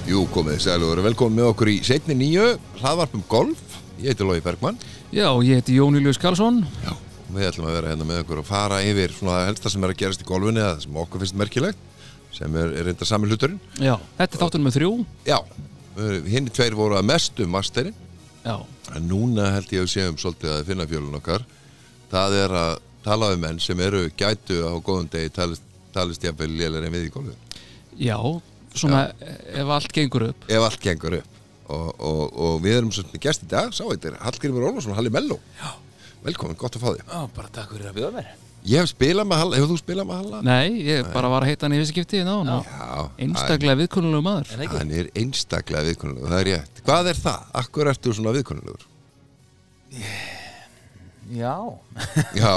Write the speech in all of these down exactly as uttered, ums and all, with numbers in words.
Jú, komið sælugur, velkomin með okkur í seinni nýju hlaðvarp um golf. Ég heiti Logi Bergmann. Já, ég heiti Jón Júlíus Karlsson. Já, og við ætlum að vera hérna með okkur og fara yfir svona helsta sem er að gerast í golfinu eða sem okkur finnst merkilegt, sem er, er reynda sami hluturinn. Já, þetta er þáttur með þrjú. Já, hinn tveir voru að mestu masterinn. Já. En núna held ég að séum svolítið að finna fjölun okkar. Það er að tala um menn sem eru gætu á góðum degi talist, talist jafnvel lélegri en við í golfinu. Já, svona Já. ef allt gengur upp. Ef allt gengur upp. Og, og, og við erum svona gest í dag, sá þetta er Hallgrímur Ólafsson, Halli Mello. Já. Velkomin, gott að fá þig. Já, bara takk fyrir að bjóða mér. Ég hef spilað með Halla, hefur þú spilað með Halla? Nei, ég Nei. bara var að heita hann í visskipti í náðun og einstaklega viðkunnulegur maður. Hann er einstaklega viðkunnulegur, það er rétt. Hvað er það? Akkur ertu svona viðkunnulegur? Já. Já.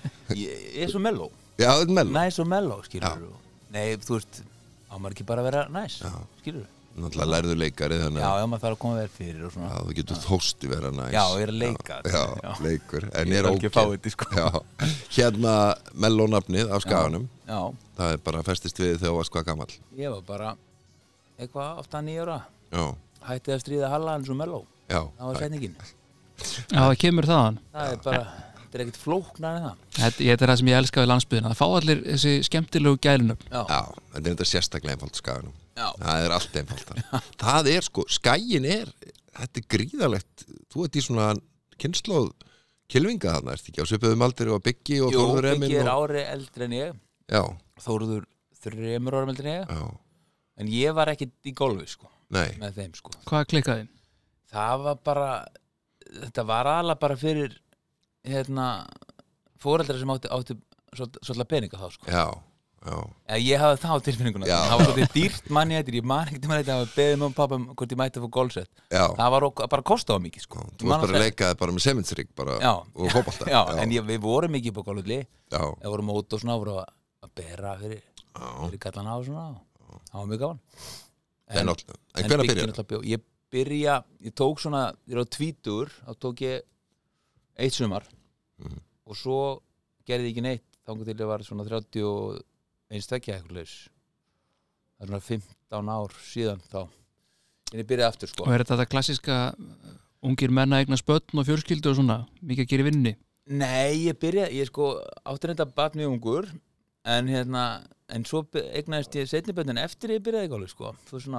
Ég er svo mellow. Já, þetta er mellow. Næs og mellow, skilur þú. Nei, þú veist, á maður ekki bara að vera næs, skilur þú. Náttúrulega lærðu leikari þannig Já, já, maður þarf að koma vel fyrir og svona. Já, þú getur þósti vera næs. Já, ég er að leika. Já, já, leikur. En ég er ekki fáið, sko. Já, hérna Mello-nafnið af Skaganum. Já. Það er bara festist við þegar þú varst hvað gamall. Ég var bara eitthvað átta níu ára. Já. Hætti að stríða Halla eins og Mello. Já. Það var setningin. Já, það kemur þaðan. Það er bara, þetta er ekkert flóknar en það. Þetta, þetta er það sem ég elska við landsbyggðina. Það fá allir þessi skemmtilegu gælunum. Já. Já, þetta er þetta sérstaklega einfalt Skaganum. Já. Það er allt einfaldar. Það er sko, skaginn er, þetta er gríðalegt, þú ert í svona kynslóð kylfinga þarna, ertu ekki á svipuðum aldri og Biggi og Jú, Þórður Emil? Jú, Biggi er og... ári eldri en ég. Já. Þórður þremur árum eldri en ég. Já. En ég var ekkert í golfi, sko. Nei. Með þeim, sko. Hvað klikkaði? Það var bara, þetta var alveg bara fyrir, hérna, foreldrar sem átti, átti svolítið peninga þá, sko. Já. Já. Ég hafði það á tilfinninguna. Það var svolítið dýrt manni þetta, ég man ekkert um þetta að beðið með pappa hvort ég mætti að fá golfsett. Það var bara að kosta á mikið, sko. Já, þú varst bara að leikaði bara með sementsrygg bara já. Og fótbolta. Já, já, en ég, við vorum mikið upp á golfulli. Já. Við vorum út og svona, vorum að bera fyrir, fyrir kallana á svona. Það var mjög gaman. En, en, en hvernig byrjaði? Ég byrja, ég tók svona, ég var tvítugur, þá tók ég eitt sumar mm. og svo gerði ég ekki neitt, þangar til ég var svona þrjátíu og einstakja eitthvað laus. Það er svona fimmtán ár síðan þá. En ég byrjaði aftur, sko. Og er þetta klassíska ungir menna eigna spötn og fjörskyldu og svona, mikið að gera í vinninni? Nei, ég byrjaði, ég sko áttur þetta bat mjög ungur, en hérna, en svo eignaðist ég seinni bötnin eftir ég byrjaði ekki alveg, sko. Þú svona,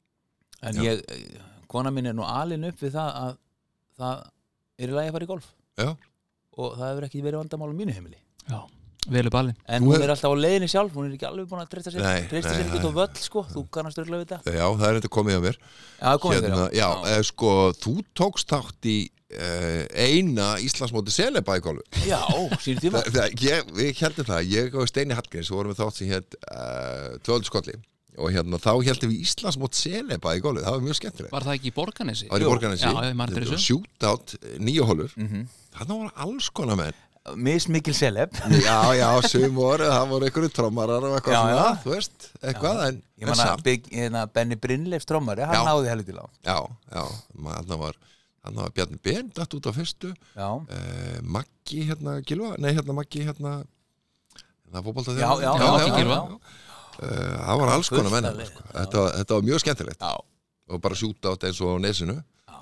en Já. ég, kona mín er nú alin upp við það að það er í lagi að fara í golf. Já. Og það hefur ekki verið vandamál á mínu heimili. Já. Velu ballin. En hún er alltaf á leiðinni sjálf, hún er ekki alveg búin að treysta sér, treysta sér ekki út á völl, sko, þú kannast örugglega við þetta. Já, það er þetta komið á mér. Já, það komið hérna, þér, já. Já, já. Sko, þú tókst þátt í uh, eina Íslandsmóti Seleba í golfi. Já, sínum tíma. Ég, við heldum það, ég og Steini Hallgríms, svo vorum við þátt sem hétt uh, Tvöldskotli. Og hérna, þá heldum við Íslandsmóti Seleba í golfi, það var mjög skemmtilegt. Var það ekki í Borgarnesi? Það var í Borgarnesi. Já, ég man eftir þessu. Shootout, níu holur. Mm-hmm. Þarna voru alls konar menn. Mismikil seleb. Já, já, sum voru, það voru einhverju trommarar og eitthvað já, svona, já. Þú veist, eitthvað, já. en, en samt. Ég manna, Benny Brynleifs trommari, hann já. náði helviti lág. Já, já, hann var, hann var Bjarni Ben, datt út á fyrstu. Já. Eh, Maggi, hérna, Gylfa, nei, hérna, Maggi, hérna, hérna, fótbolta þegar. Já, já, já, Maggi Gylfa. Eh, það var alls konar menn, sko. Þetta, þetta var mjög skemmtilegt. Já. Og bara sjúta átt eins og á nesinu.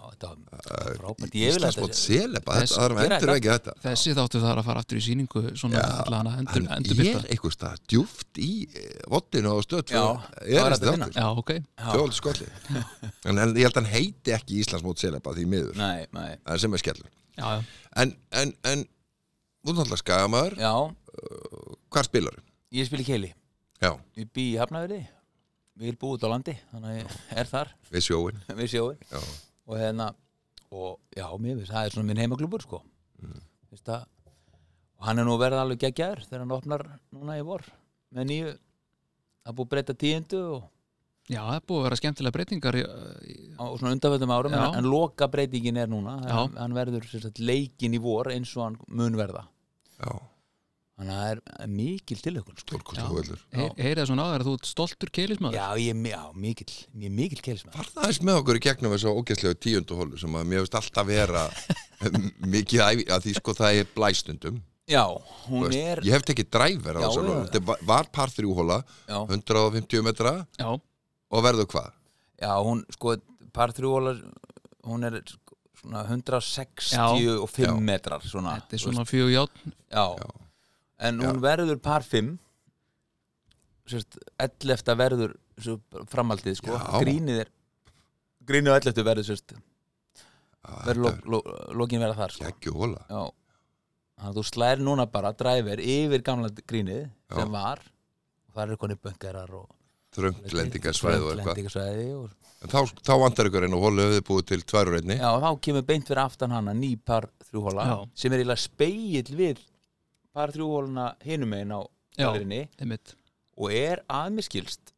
Frábært, Íslandsmót Seleba, þetta er endur ekki þetta. Þessi þáttu þar að fara aftur í sýningu svona allana endur, endur ég er eitthvað stað djúft í vottinu og stöð já, er þessi þáttur já, ok Tvöld skolli en, en ég held að hann heiti ekki Íslandsmót Seleba því miður nei, nei. það er sem er skellur já, já. en, en, en þú er náttúrulega Skagamaður uh, hvar spilar þú? Ég spil í Keili já. Ég bý í Hafnarfirði við erum búið út á landi þannig að ég er þar við sjóin, við sjóin. og hérna og já, mér veist, það er svona minn heimaklúbur sko mm. veist það og hann er nú verið alveg geggjaður þegar hann opnar núna í vor með nýju það er búið að breyta tíundu og já, það er búið að vera skemmtilega breytingar í, í... á svona undanfjöldum árum en, en loka breytingin er núna hann, hann verður sagt, leikin í vor eins og hann mun verða já þannig að það er mikil tilökun sko. Heyrið það svona á þér að þú ert stoltur keilismadur? Já, ég er mikil, mikil keilismadur. Var það eins með okkur í gegnum þessu ógeðslegu tíundu holu sem að mér veist alltaf vera mikið æfi, að því sko það er blæstundum. Já, hún veist, er... Ég hef tekið dræver á þessu holu. Þetta var par þrjú hola, hundrað og fimmtíu metra já. Og verður hvað? Já, hún, sko, par þrjú hólar hún er svona hundrað sextíu og fimm metrar svona, þetta er svona fjögur járn já. Já. En hún verður par fimm sérst, ellefta verður svo, framhaldið, sko, Já. grínið er grínið og elleftu verður sérst verður lo, lo, lokin verða þar, sko. Ekki hóla. Já. Þannig að þú slær núna bara dræfir yfir gamla grínið sem Já. var og það eru konið böngarar og Þröngt lendingarsvæði og eitthvað. lendingarsvæði og... En þá, þá vantar ykkur einn og hólu höfðu búið til tvær úr einni. Já, þá kemur beint fyrir aftan hana ný par þrjúhóla Já. sem er eiginlega spegill við par þrjúhóluna hinum megin á galerinni einmitt. og er að mér skilst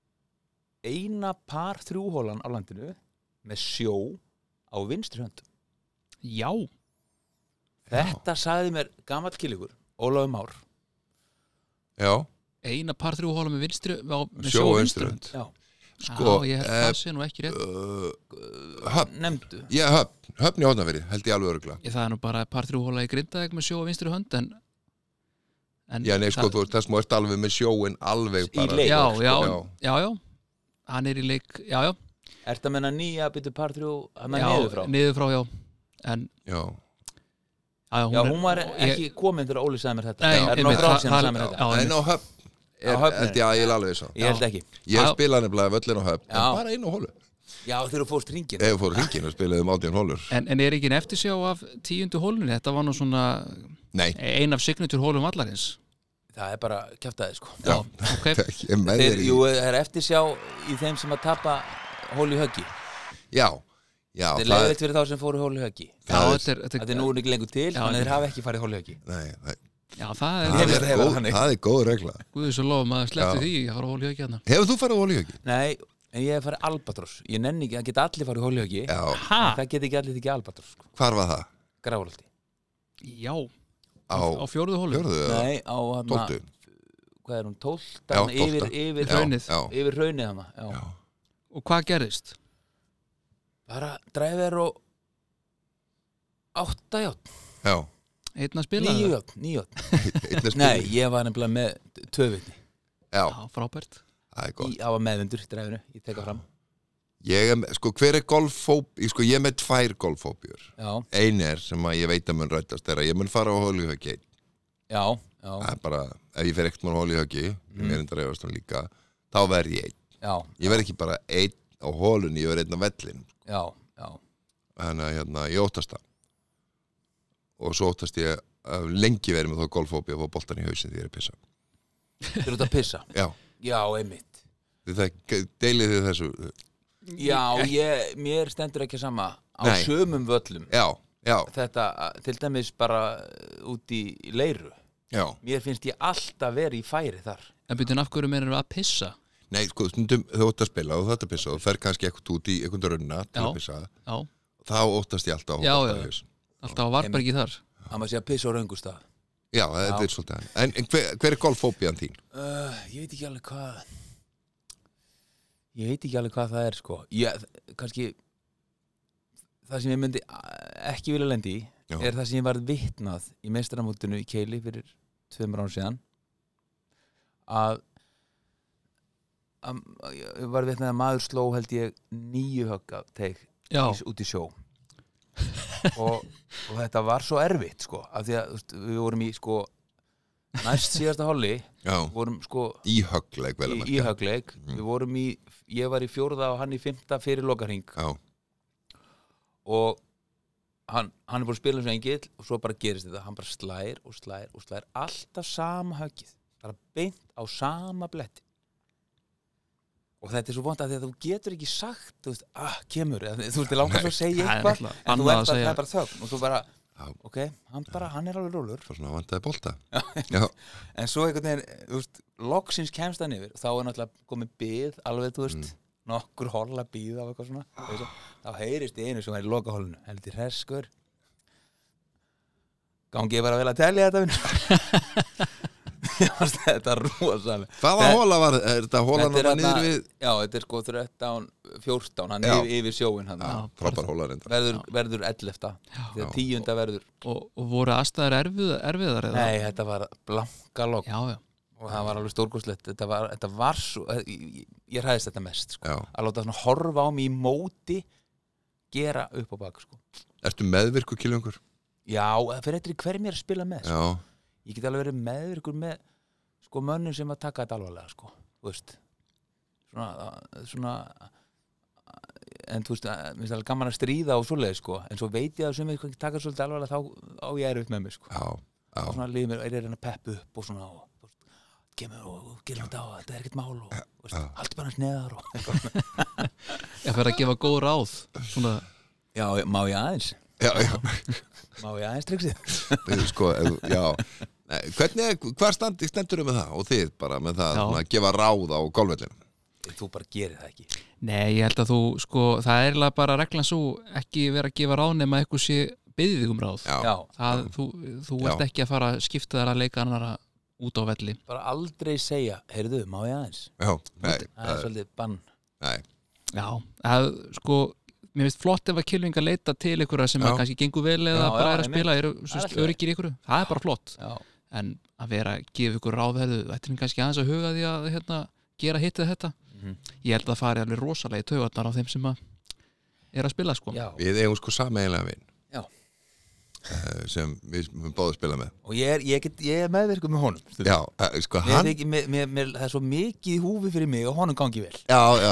eina par þrjúhólan á landinu með sjó á vinstri hönd. Já, Þetta sagði mér gamall kýligur, Ólafur Már. Já, eina par þrjú hóla með vinstri á, með sjó sjó og á vinstri vinstri hönd. Já, Sko, Já, ég held eh, það sé nú ekki rétt uh, höfn, nefndu. ég höfn, höfn í Hornafirði, held ég alveg öruglega. Ég, það er nú bara par þrjú hóla í Grindavík með sjó á vinstri hönd en, en Já, nei, sko, það, þú veist, þess má ert alveg með sjóin alveg Í bara. leik. já, sko. já, Já. já, já hann er í leik, já, já Ertu að menna nýja byttu par þrjú hann er já, niður frá? niður frá, já en, Já, já, hún, Já, er- hún var ég- ekki komin þegar Óli sagði mér þetta. Nei, Það er einmitt, nokkur ár það- síðan hann það- sagði mér þetta. já, en á höfn Á er, Höfn er- held ég að ég er alveg sá. Ég held ekki. Ég Já. spilaði nefnilega völlin á höfn, Já. en bara einu hólu. Já, þegar þú fórst hringin. Ef við fórum hringin og spilaðum átján hólur. en, en er ekki en eftirsjá af tíundu hólunni þetta var nú svona Nei, ein af signature hólum vallarins Það er bara kjaftaði, sko. já, ok, ég með Þeir, þér í. jú, það er eftirsjá í þeim sem að tapa hól í höggi. Já, já, Þetta er það leiðilegt fyrir þá sem fóru hól í höggi. já, það er- þetta er, þetta Þetta er nú ekki lengur til, Já, þannig en- þeir hafa ekki farið hól í höggi. Nei, það, já, það það, er Hefur- er hefur góð, þannig. það er góð regla. Guðið svo lofum að sleppti Já. því ég har hóli ekki hérna Hefur þú farið á hólu ekki? Nei, en ég hef farið Albatross. Ég nenni ekki, það geta allir farið hól í höggi. Já, ha, Það geta ekki allir ekki Albatross, sko. hvar var það? Grafaldi. já, Á á fjórðu hólu fjörðu eða Nei, á hann tólftu? hvað er hún, tólfta? Já, Yfir, tólfta. yfir, Já, hraunið. Já, yfir hraunið hana. Já. já. og hvað gerðist? Bara dræfir og átta játn, Já, einn að spila níu það? játn, níu játn. einnig Nei, spilning. ég var nefnilega með tvöfitni. Já, já, frábært það er gott. Það var meðvindur í dræfinu, ég teka fram. Ég er, með- sko, hver er golffób, sko, ég er með tvær golffóbjur. Já, Ein er sem að ég veit að mun rættast er að ég mun fara á hólu höggi. já, já, Það er bara, ef ég fer ekkert mér á hólu höggi, Mm. mér er enda reyfast hún líka, þá verð ég einn. já, Ég verð ekki bara einn á hólunni, ég verð einn á vellin. já, já. Þannig að hérna, ég óttast það. Og svo óttast ég að lengi verið með þá golffóbi að fá boltan í hausinn því ég er að pissa. Þú ert að pissa? Já, Já, einmitt. þið þek- deilið þið þessu. Já, ég, mér stendur ekki sama á Nei. sömum völlum. Já, já, Þetta, til dæmis bara út í leiru. já. Mér finnst ég alltaf verið í færi þar. en byrjun af hverju meira að pissa Nei, sko, stundum þú ótt að spila og þú ætti að pissa og þú fer kannski eitthvað út í einhvern raunna til Já. að pissa. já, Þá óttast ég alltaf að Já, fá boltan já. í hausinn. alltaf var bara ekki þar Það maður sé að pissa á raungustaf. Já, þetta Já. er svolítið hann. En, en hver, hver er golffóbían þín? Uh, ég veit ekki alveg hvað Ég veit ekki alveg hvað það er, sko. Ég, kannski það sem ég myndi ekki vilja lendi í Já. er það sem ég varð vitnað í meistaramótinu í Keili fyrir tveimur árum síðan að, að ég varð vitnað að maður sló held ég níu högg af teig já, í, út í sjó og, og þetta var svo erfitt, sko, af því að þú veist, við vorum í sko næst síðasta hálfleik Já, vorum sko í höggleik vel að í, merkja. í högleik við vorum í, ég var í fjórða og hann í fimmta fyrir lokarhing Já, og hann, hann er búin að spila eins og engill og svo bara gerist þetta, hann bara slær og slær og slær alltaf sama höggið bara beint á sama bletti og þetta er svo vont að því að þú getur ekki sagt þú veist, ah, kemur, eða, þú veist, þið langar svo að segja Það er eitthvað náttúrulega en þú bannað ert að bara, segja- það er bara þögn og þú bara, Já. ok, hann bara, hann er alveg rólur það er svona vantaði bolta. Já, en svo einhvern veginn, þú veist, loksins kemst hann yfir, þá er náttúrulega komið bið alveg, þú veist, nokkur holla bíð af eitthvað svona, ah. þá heyrist í einu sem er í lokahólinu, heldur hreskur gangi ég bara vel að telja þetta vinn þetta er rosalega hvaða Þe- hóla var er þetta hólan Þetta er hann niður þarna- við? já, þetta er sko þrettán, fjórtán hann Já. yfir, yfir sjóin hann Já. Frábær hóla reynda. verður, verður ellefta þegar Já. tíunda verður og, og voru aðstæður erfið, erfiðar eða? nei, þetta var blanka logg já, já, og það var alveg stórkostlegt þetta var, þetta var svo, ég, ég hræðist þetta mest sko. Já. Að láta svona horfa á mig í móti gera upp á bak sko. Ertu meðvirkur kylfingur? Já, það fyrir eitthvað hver mér að spila með sko. Já, Ég get alveg verið meðvirkur með sko mönnum sem að taka þetta alvarlega sko. Þú veist svona, svona en þú veist, mér finnst alveg gaman að stríða og svoleið sko, en svo veit ég að sem ég taka svolítið alvarlega þá á ég er upp með mig sko. já, já. Og svona líður mér, er ég að reyna að peppa upp og svona og, þú veist, kemur og gerum þetta á þetta er ekkert mál og, þú veist, haldi bara hans neðar og Ég fer að gefa góð ráð svona, Já, má ég aðeins? Já, já. Má ég aðeins triksið? Sko, já. Nei, hvernig, hvað standi, stendur með það og þið bara með það Já. að gefa ráð á golfvellinum? Þú bara gerir það ekki Nei, ég held að þú, sko, það er eiginlega bara reglan svo ekki vera að gefa ráð nema eitthvað sé byggðið þig um ráð Já, Já, það, þú, þú ert Já. ekki að fara að skipta þær að leika annara út á velli bara aldrei segja, heyrðu, má ég aðeins? já, nei, Það er svolítið bann nei, Já, það, sko mér finnst flott ef að kylfingar leita til ykkur sem Já. að kannski gengur vel eða Já, bara já, er að einmitt. spila, eru Það er sérst, allt í lagi. öryggir ykkur það er bara flott, Já, en að vera að gefa ykkur ráðverðu, þetta er kannski aðeins að huga því að hérna, gera hittið þetta Mhm. ég held að það fari alveg rosalega í taugarnar á þeim sem að er að spila sko já. við eigum sko sameiginlega vin Já. eh, sem við við báðum að spila með. Og ég er, ég, get, ég er meðvirkur með honum stundum. Já, eh, sko, Mér hann þykir- mér, mér, mér, það er svo mikið í húfi fyrir mig og honum gangi vel Já, já,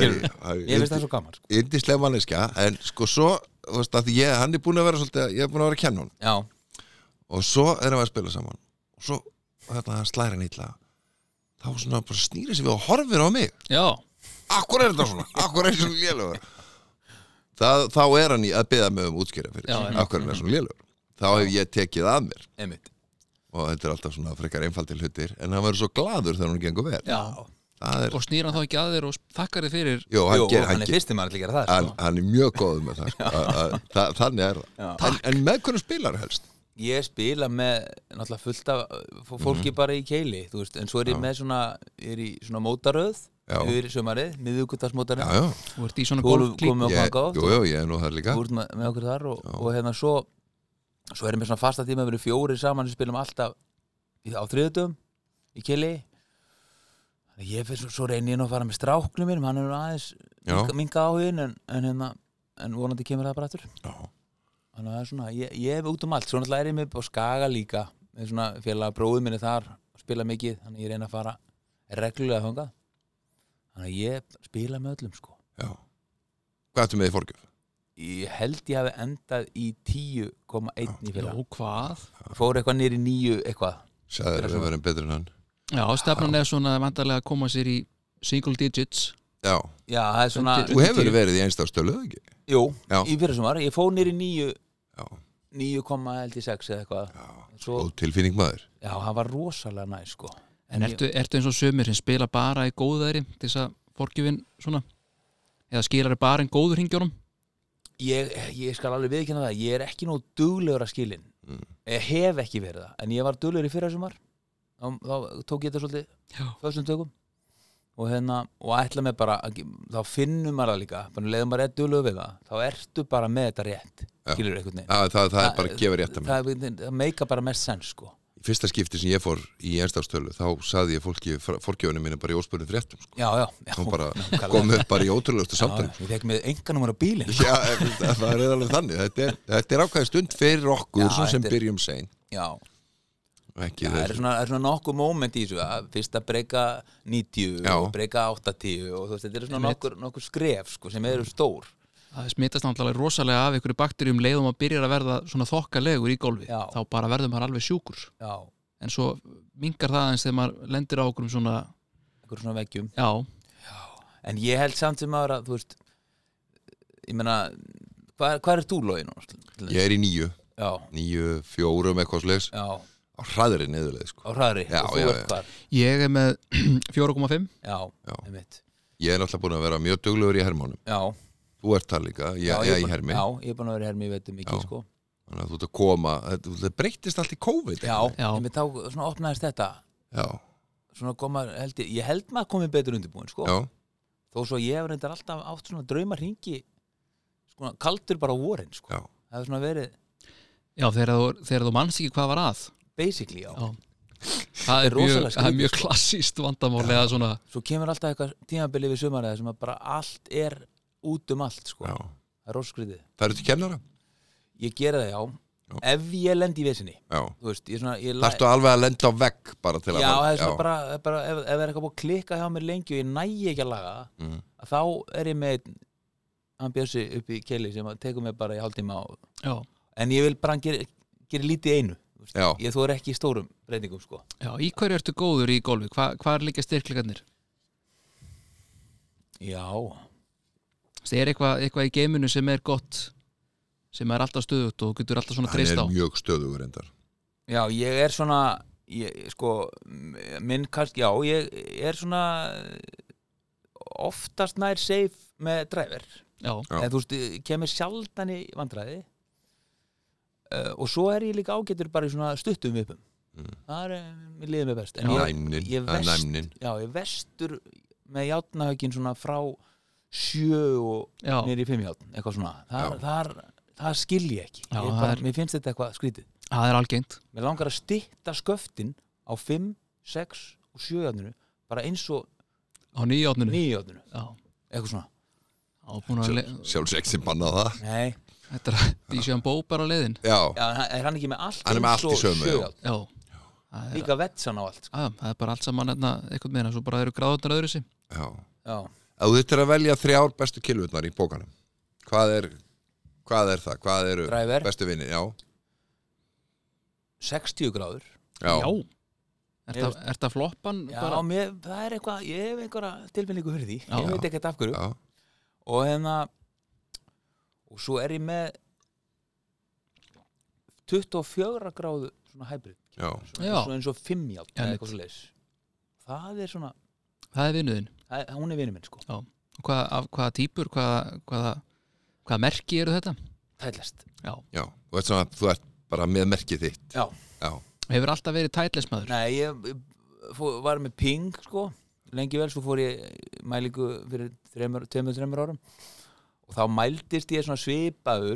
Ég finnst það svo gaman sko. Yndislega manneskja, en sko svo þú veist að ég, hann er búin að vera svolítið ég er búin að vera að kenna hún Já, og svo erum við að spila saman og svo, hérna, hann slæra hann illa þá svona bara snýri sig við og horfir á mig Já, Akkur er þetta svona, akkur er þetta svona lélugur það, þá er hann í að beða mig um útskýra fyrir Já, sig, já. akkur er þetta svona lélugur þá hef ég tekið að mér einmitt og þetta er alltaf svona frekar einfaldir hlutir en hann verður svo gladur þegar hann gengur vel já. það er, Og snýr hann þá ekki að þér og þakkar þið fyrir jú, hann, Jú, ger, hann hann, er ger, fyrstum maður til að gera það hann, sko. hann er mjög góður með það, sko. að, að, það þannig er það en, en með hvernig spilar helst Ég spila með náttúrulega fullt af f- fólki bara í keili þú veist, en svo er ég Já. með svona er í svona mótaröð Já. yfir sömarið, miðvíkudagsmótaröð já, já, Þú ert í svona Þú golfklík komið okkur ég, þangað oft jú, jú, ég er nú þar líka Þú ert með, með okkur þar og, og hérna svo svo erum við svona fasta tíma við erum fjórir saman sem spilum alltaf í- á þriðutum í keili Þannig ég fyrir svo, svo reyni ég nú að fara með stráknum mínum hann er nú aðeins Já. minka, minka áhugin en, en, hérna, en vonandi kemur það bara aftur já, Þannig að það er svona, ég, ég hef út um allt Svo náttúrulega er ég með á Skaga líka með svona félaga bróðið minni þar spila mikið, þannig ég reyna að fara reglulega þangað Þannig að ég spila með öllum sko já hvað ertu með í forgjöf? Ég held ég hafi endað í tíu komma eitt í félag Jó, hvað? Fór eitthvað niður í níu eitthvað Sæður Gera að svona. vera betur en hann Já, stefnan er svona vantarlega að koma sér í single digits já, Já, það er svona Undir- þú hefur verið í einstafstölu, ekki? Jú, Já. í fyrir sumar Ég fór niður í níu Já, níu komma sex eða eitthvað já, Svo, góð tilfinning maður Já, það var rosalega næ sko En ertu, ertu eins og sumir sem spila bara í góðæri til þess að forgjöfin svona eða skilar er bara en góður hringjónum ég, ég skal alveg viðkynna það Ég er ekki nóg duglegur að skilin Mm. Ég hef ekki verið það En ég var duglegur í fyrra sumar þá, þá tók ég þetta svolítið Já. föstum tökum og hérna, og ætla með bara að, þá finnum maður það líka bara leiðum maður er duglegur við það þá ertu bara með þetta rétt Já. skilur einhvern veginn Já, það, það er bara að gefa rétt að mér það, það, það meika bara mest sens sko Í fyrsta skipti sem ég fór í einstafstölu þá saði ég fólki forgjöfunum mínu bara í óspurðum fréttum sko. já, já, já Hún bara nákvæmlega. kom upp bara í ótrúlegustu Já, samtali ég fekk með enganúmer á bílinn Já, það er alveg þannig Þetta er, þetta er ákveðið stund fyrir okkur Já, svona sem þetta er- byrjum sein já, ekki það er svona, er svona nokkuð moment í þessu að fyrst að breyka níutíu Já. og breyka áttatíu og þú veist, þetta er svona Einmitt. nokkur, nokkur skref sko, sem eru stór Það smitast náttúrulega rosalega af ykkur bakterjum leiðum að byrja að verða svona þokkalegur í golfi Já. þá bara verður maður alveg sjúkur já, en svo mingar það eins þegar maður lendir á okkur um svona einhver svona veggjum já, en ég held samt sem aðra, þú veist ég meina, hvað, hvað er þú Logi nú? Ég er í níu, Já, níu, fjórum eitthvað sliðs já, á hraðri neðurleið sko. á hraðri Já, og þú já, ert já. hvar ég er með fjögur komma fimm Já, Já. einmitt Ég er náttúrulega búin að vera mjög duglegur í hermónum Já, Þú ert það líka, ég, já, ég, er í búin- hermi Já, ég er búin að vera í hermi, ég veit um mikið Já. sko Þannig að þú ert að koma þetta, þetta breyttist allt í COVID Já, Já. einmitt þá svona opnaðist þetta já, svona koma, held ég, ég held maður komið betur undirbúin sko já, þó svo ég hef reyndar alltaf átt svona drauma hringi sko, kaldur bara á vorin sko já. það hefur svona verið já, þegar þú, þegar þú manns ekki hvað var að basically, já, já, það er er rosalega mjög, það er mjög skrítið, sko. klassíst vandamál eða svona, Svo kemur alltaf eitthvað tímabili við sumarið sem að bara allt er út um allt sko. Já. Það er rosaskriðið. Það eru til kennara? Ég gera það, já. Já. Ef ég lend í vesinni, Já. þú veist, ég svona ég Þarftu alveg að lenda á vegg bara til að Já, það er já. svona bara, það er bara ef, ef það er eitthvað búið að klikka hjá mér lengi og ég næ ekki að laga það, Mm. að þá er ég með einn- hann Bjössi upp í keili sem að tekur mig bara í hálftíma og, já, en ég vil bara hann gera, gera lítið í einu, þú veist. Já. Ég þú er ekki í stórum breytingum sko. já, í hverju ertu góður í golfi, Hva, hvað er líka styrkleikarnir? Já, Það er eitthvað, eitthvað í geiminu sem er gott, sem er alltaf stöðugt og þú getur alltaf svona Hann treyst á. er mjög stöðugur endar. já, ég er svona ég, sko, minn kannski, já, ég er svona oftast nær safe með driver. Já, Já. En þú veist, kemur sjaldan í vandræði uh, og svo er ég líka ágætur bara í svona stuttum vipum. Mm. Það er, mér líður mig best. En Já. ég, Næmnin, ég það er vest, næmnin. já, ég vestur með játnahögin svona frá sjö og já, niður í fimm játn, eitthvað svona. Það, Já. það, það skil ég ekki. Já, ég það bara, er- Mér finnst þetta eitthvað skrítið. það er algengt. Mér langar að stytta sköftin á fimm, sex og sjö játninu bara eins og Á nýjátninu. níu játninu, Já, eitthvað svona. á búin að le... Sjálfsegt sem bannað það. Nei, Þetta er að Dísján Bó bara á leiðin. Já, já, er hann ekki með allt Hann er með eins allt í og sömu, sjö já. járn? Já, það er, Líka vetsan á allt sko. að, það er bara allt saman hérna, eitthvað meina, svo bara eru gráðunar öðru sig. já. Já, Ef þú þurftir að velja þrjár bestu kilvurnar í bókanum, hvað er, hvað er það? Hvað eru Driver. bestu vinni? Já, sextíu gráður. já. Já. Er Ég það, er það floppan Já, bara? mér, það er eitthvað, ég hef einhverja tilfinningu fyrir því. Já. Ég veit ekkert af hverju. já. Og hérna, og svo er ég með tuttugu og fjögur gráðu svona hybrid. já. Svona, Já. svona eins og fimm járn, Já, eða eitthvað svo leis. Það er svona, Það er vinnuðin. það er, hún er vinur minn sko. Og Hvað, af hvaða típur, hvaða, hvaða, hvaða merki eru þetta? Tællest. Já. Já, þú ert svona, þú ert bara með merkið þitt. Já. Já, Hefur alltaf verið tætlesmaður? Nei, ég, ég fór, var með ping sko, lengi vel, svo fór ég í mælingu fyrir þremur, tveimur, þremur árum og þá mældist ég svona svipaður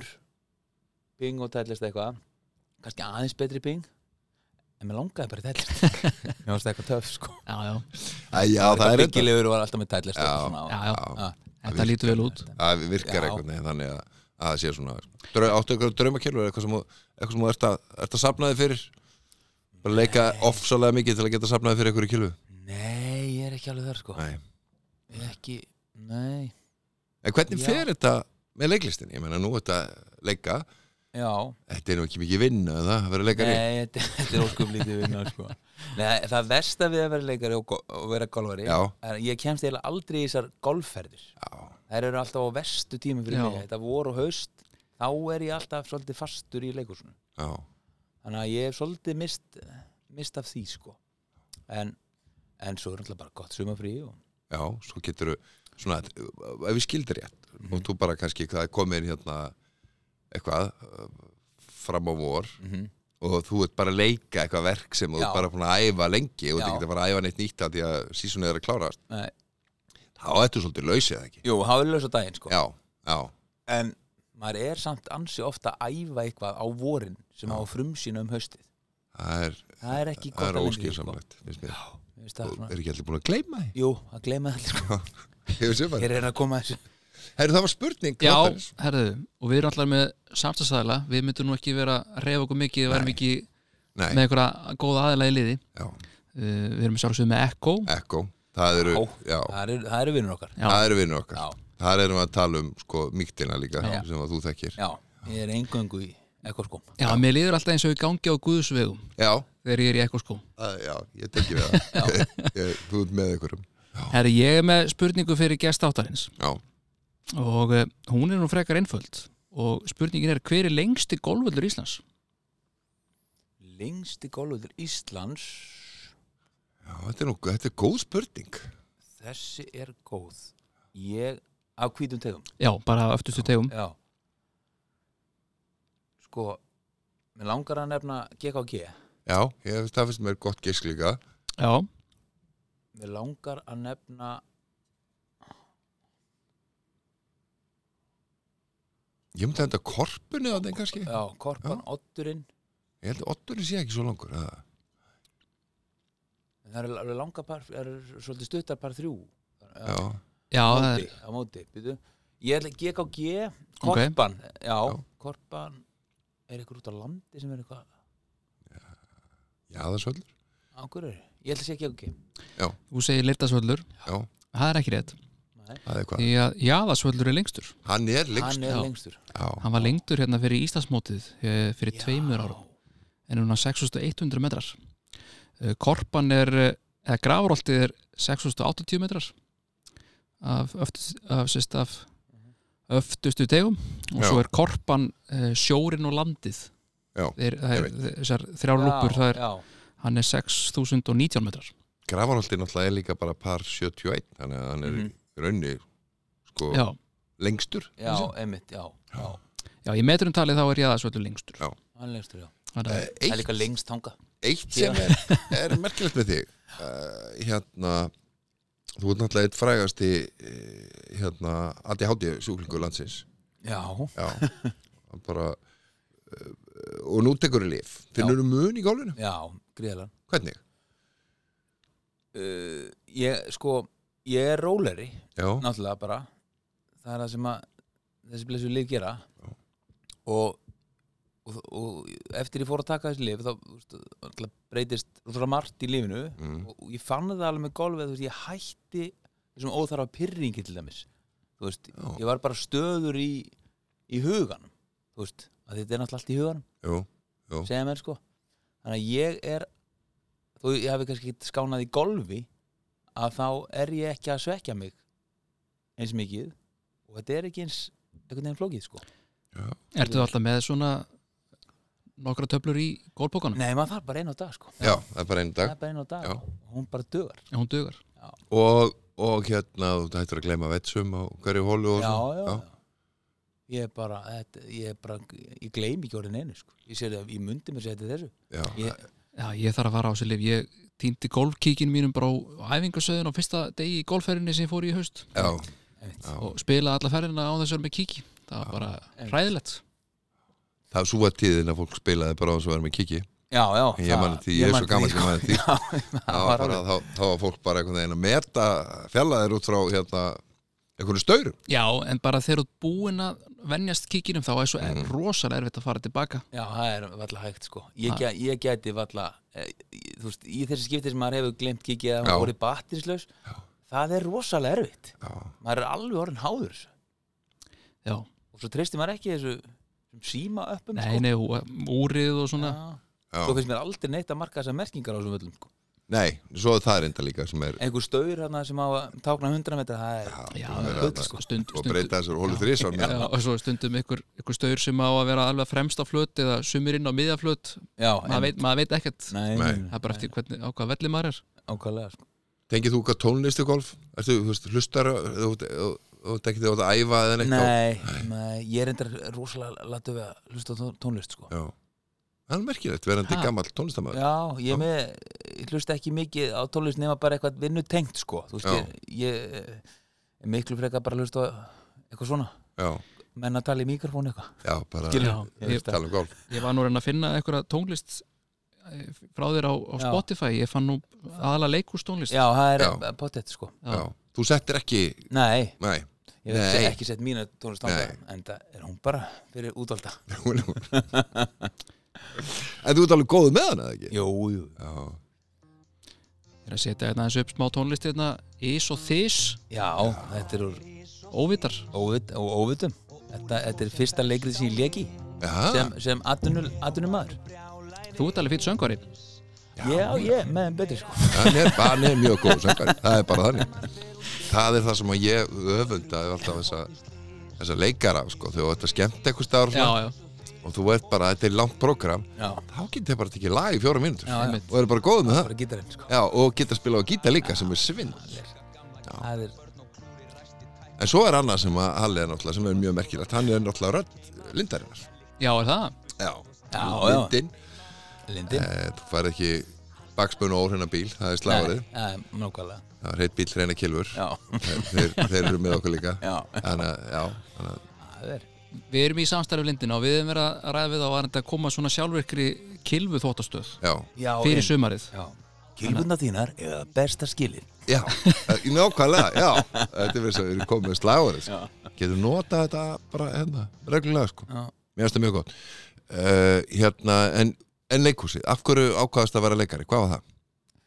ping og tællist eitthvað, kannski aðeins betri ping, en mér langaði bara í tællist. Mér varst eitthvað töff sko. Já, já. Æ, já það er þetta. Byggilegur var alltaf með tællist. Já. Já, já. já. Þetta lítur vel út. Það virkar Já. einhvern veginn þannig að, að það sé svona Drau, áttu eitthvað draumakilur, eitthvað sem, þú- eitthvað sem þú ert að, ert að safna þig fyrir bara leika ofsalega mikið til að geta safnaði fyrir einhverju kilu. Nei, ég er ekki alveg þar sko. Nei. Ég er ekki, nei. En hvernig Já. fer þetta með leiklistin? Ég meina nú þetta leika, Já. þetta er nú ekki mikið vinna það, að vera leikari. Nei, þetta, þetta er óskum lítið vinna sko. Nei, það versta við að vera leikari og, go- og vera golfari Já. er, ég kemst eiginlega aldrei í þessar golfferðir. Já, Þær eru alltaf á verstu tímum fyrir Já. mig. Þetta vor og haust, þá er ég alltaf svolítið fastur í leikursunum. já, Þannig að ég hef svolítið mist, mist af því sko. En, en svo er alltaf bara gott sumafrí og já, svo getur þú svona, ef við skildir rétt og þú bara kannski, það er komið inn hérna eitthvað uh, fram á vor mm -hmm. og þú ert bara að leika eitthvað verk sem þú Já. ert bara búin að æfa lengi og þú Já. ert ekki að fara að æfa neitt nýtt að því að sísunni er að klárast. Nei. Þá ertu svolítið lausið ekki. Jú, hafa laus á daginn sko. Já, já, En maður er samt ansi ofta að æfa eitthvað á vorin sem á frumsýna um haustið. það er, Það er ekki það gott er að lenda í því, sko. óskilsamlegt, finnst mér. Mér finnst það Þú svona- er ekki allir búin að gleyma því. Jú, að gleyma það allir sko. Hefur sér Ég bara. er að koma að þessu. Herru, það var spurning. Já, þáttarins. herðu, og við erum alltaf með samstagsæðla, við myndum nú ekki vera að reyfa okkur mikið, við verðum ekki Nei, með einhverja góða aðeila í liði. já, Uh, við erum sjálfsögum með Echo. Echo. Það eru, Já. já, Það eru, það eru vinnur okkar. Já. það eru vinnur okkar. Já. Það erum við að tala um sko mýktina líka Já. sem að þú þekkir. Já, ég er eingöngu í eitthvað skóm. Já, mér líður alltaf eins og ég gangi á Guðsvegum Já, þegar ég er í Echo skó. það, já, ég tekki við það. ég, ég, þú ert með einhverjum. Herri, ég er með spurningu fyrir gest áttarins Já, og uh, hún er nú frekar einföld og spurningin er, hver er lengsti golfvöllur Íslands? Lengsti golfvöllur Íslands, já, þetta er nú, þetta er góð spurning. þessi er góð. Ég, af hvítum tegum. Já, bara öftustu tegum. Já. Sko, mér langar að nefna G K G. Já, ég, það finnst mér gott gisk líka. Já, Mér langar að nefna, Ég myndi að þetta korpunni á þeim kannski. já, Korpan, Oddurinn. Ég held að Oddurinn sé ekki svo langur. eða? Það er alveg langa par, er svolítið stuttar par þrjú. Já, Já, á það móti, er, á móti, býtu. Ég ætla G K G, Korpan, já, Já. Korpan er eitthvað út á landi sem er eitthvað já það er svöllur. á hverju er. Ég ætla að segja G K G. þú segir Leirtasvöllur, Já, það er ekki rétt Nei, það er hvað. því að Jaðarsvöllur er lengstur. Hann er lengst. hann er Já. lengstur. Já, Hann var lengtur hérna fyrir Íslandsmótið eh, fyrir Já. tveimur árum en núna sex þúsund hundrað metrar. Eh, Korpan er, eh, eða Grafroltið er sex þúsund áttatíu metrar af, öftust, af, sérst, af öftustu tegum og Já. svo er Korpan eh, sjórin og landið. Já, Þeir, það er, ég þessar þrjár lúpur, það er, Já, hann er sex þúsund nítján metrar. Grafarholti náttúrulega er líka bara par sjötíu og eitt, þannig að hann er Mhm. í raunni sko Já, lengstur. já, einmitt, já, já. já, í metrum talið þá er Jaðarsvöllur lengstur. Já. Hann er lengstur, já. Þannig að Eh, Það er Eitt, líka lengst hanga. eitt sem er, er merkilegt með þig, uh, hérna, þú ert náttúrulega eitt frægasti uh, hérna, A D H D sjúklingur landsins. Já, Já, hann bara, uh, og nú tekur þið lyf. Finnur þú mun í gólfinu? já, gríðalega. Hvernig? Uh, ég, sko, ég er róleri, Já, náttúrulega bara. Það er það sem að þessi blessu lyf gera. Já. Og, og, og eftir ég fór að taka þessi lyf, þá þú veist, náttúrulega breytist rosalega margt í lífinu. mm. Og, og ég fann það alveg með golfið, þú veist, ég hætti þessum óþarfa pyrringi til dæmis. Þú veist, Já. ég var bara stöður í, í huganum. Þú veist, að þetta er náttúrulega allt í huganum. Jú, jú. Segja mér sko. Þannig að ég er, þó ég hafi kannski ekki skánað í golfi, að þá er ég ekki að svekja mig eins mikið og þetta er ekki eins einhvern veginn flókið sko. Já. ertu alltaf með svona nokkra töflur í gólbókanum? Nei, maður þarf bara einu á dag sko. Já, það er bara einu Það dag. er bara einu á dag Já. og hún bara dögar. Já, hún dugar. Og, og hérna, þú hættur að gleyma vetsum á hverju hólu og Já, svona. já, já. Ég er bara, þetta, ég er bara, ég gleymi ekki orðin einu sko. Ég sé það, ég mundi mér sér þessu. Já, Ég, Já, ég þarf að fara á þessi lif. Ég týndi golfkíkin mínum bara á æfingasöðun á fyrsta degi í golfferðinni sem ég fór í haust já, einmitt. já. og spilaði alla ferðina á þessar með kíki. Það var bara Einmitt. hræðilegt. Það var svo að tíðin að fólk spilaði bara á þess að vera með kiki. Já, já. En ég man því, ég er svo gammal sem maður því. Já, Það það var var bara, alveg. þá, þá var fólk bara einhvern veginn að meta fjallaðir út frá hérna einhverju staurum. Já, en bara þegar þú ert búin að venjast kíkinum þá er svo Mhm. mm. rosalega erfitt að fara tilbaka. Já, það er valla hægt sko. Ég, Ha. ge, ég geti valla eh, í- þú veist, í þessi skipti sem maður hefur glemt kikið að Já. hann voru batterislaus, það er rosalega erfitt. Já, Maður er alveg orðin háður þessu. Já, Og svo treystir maður ekki þessu þessum síma öppum nei, sko. nei, ú- úrið og svona. Já. já. Svo finnst mér aldrei neitt að marka þessar merkingar á þessum völlum sko. Nei, svo er það reynda líka sem er Einhver staur hérna sem á að tákna hundrað metra, það er Já, það er já, þarna, sko. stund, og stund, breyta þessar hólu þrísvar já, og svo stundum ykkur, ykkur staur sem á að vera alveg fremst á flöt eða sumir inn á miðjaflöt. Já, Maður veit, maður veit ekkert. Nei, Nei. nei, Það er bara eftir hvernig, á hvað velli maður er. ákvæðlega sko. Tengið þú hvað tónlist í golf? Ertu, þú veist, hlustar þú þú tekið þig á að æfa eða neitt á? Nei, nei, ég er endar rosalega latu við að hlusta á tón- tónlist sko. Já. Það er merkilegt, verandi Ha. gamall tónlistamæður. Já, ég er með, ég hlusta ekki mikið á tónlist nema bara eitthvað vinnutengt sko. Þú veist, Já. ég, ég er miklu frekar bara að hlusta á eitthvað svona, Já, menn að tala í mikrofónu eitthvað. já, bara Skilur. Já, Ég ég, veist það. tala um golf. ég var nú að reyna að finna eitthvað tónlist eh, frá þér á, á Já. Spotify. Ég fann nú aðalega leikústónlist. Já, það er Já. pottet sko. Já. Þú settir ekki, Nei, nei, ég hef Nei. ekki sett mína tónlist á Nei. það, en það er hún bara fyrir útvalda. hún er En þú ert alveg góð með hana, eða ekki? Jú, jú. Já, Ég er að setja hérna eins upp smá tónlist hérna Is og Þis, Já, þetta er úr óvitar. óvit, og óvitum. Þetta, þetta er fyrsta leikrið sem ég leki já, sem, sem atvinnum maður. Þú ert alveg fýtt söngvari. Já, ég, með en betri sko. hann er, hann er mjög góð söngari, það er bara þannig. Það er það sem að ég öfunda alltaf þessa, þessa leikara, sko, þegar þú ert að skemmta eitthvað staðar og Já, svona, já. og þú ert bara, þetta er langt prógram, Já, þá getur þið bara tekið lag í fjóra mínútur já, já. og eru bara góð með það. Bara gítarinn sko. Já, og geta spila á gítar líka sem er svinn. Það er, En svo er annað sem að Halli er náttúrulega, sem er mjög merkilegt, hann er náttúrulega rödd lindarinnar. Já, er það? Já, Já, já. lindin, lindin. e, þú færð ekki bakspönu og óhreina bíl, það er slagurinn, Nei, nákvæmlega. það er heitt bíl, hreina kilfur, Já, þeir, þeir eru með okkur líka. já, Þannig að, já, þannig að, það er. Við erum í samstarfi lindina og við erum verið að ræða við á að koma svona sjálfvirkri kilvu þóttastöð Já, fyrir en- sumarið. Já, Kylfurnar þínar eða besta skilin. Já, í nákvæmlega, já þetta er þess að við erum komið með slagurinn sko. Getur notað þetta bara hérna, reglulega sko. Já. Mér finnst það mjög gott uh, hérna, en, en leikhúsið, af hverju ákvaðast að vera leikari, hvað var það?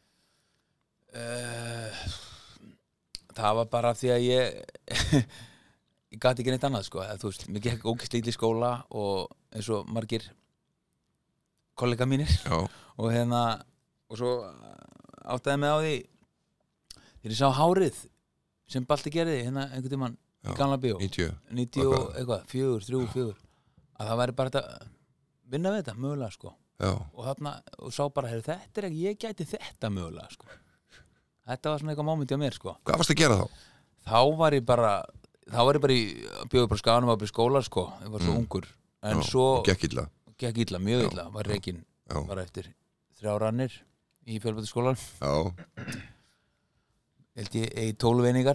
Uh, það var bara því að ég ég gati ekki neitt annað sko. Eða, þú veist, mér gekk ógeðslega illa í skóla og eins og margir kollega mínir Já. og hérna og svo áttaði mig á því þegar ég sá hárið sem Balti gerði hérna einhvern tímann í gamla bíó níutíu níutíu og eitthvað, fjögur, þrjú, fjögur að það væri bara þetta vinna við þetta, mögulega sko Já. og þarna, og sá bara, heyrðu, þetta er ekki ég gæti þetta mögulega sko þetta var svona eitthvað mómenti á mér sko Hvað varst að gera þá? þá var ég bara þá var ég bara í, bjóði bara skanum að byrja skóla sko, ég var svo Mm. ungur en Já, svo og gekk illa gekk illa, mjög Já, illa, var reikinn Já. bara eftir þrjá rannir í fjölbættuskólan Já, held ég í tólf einingar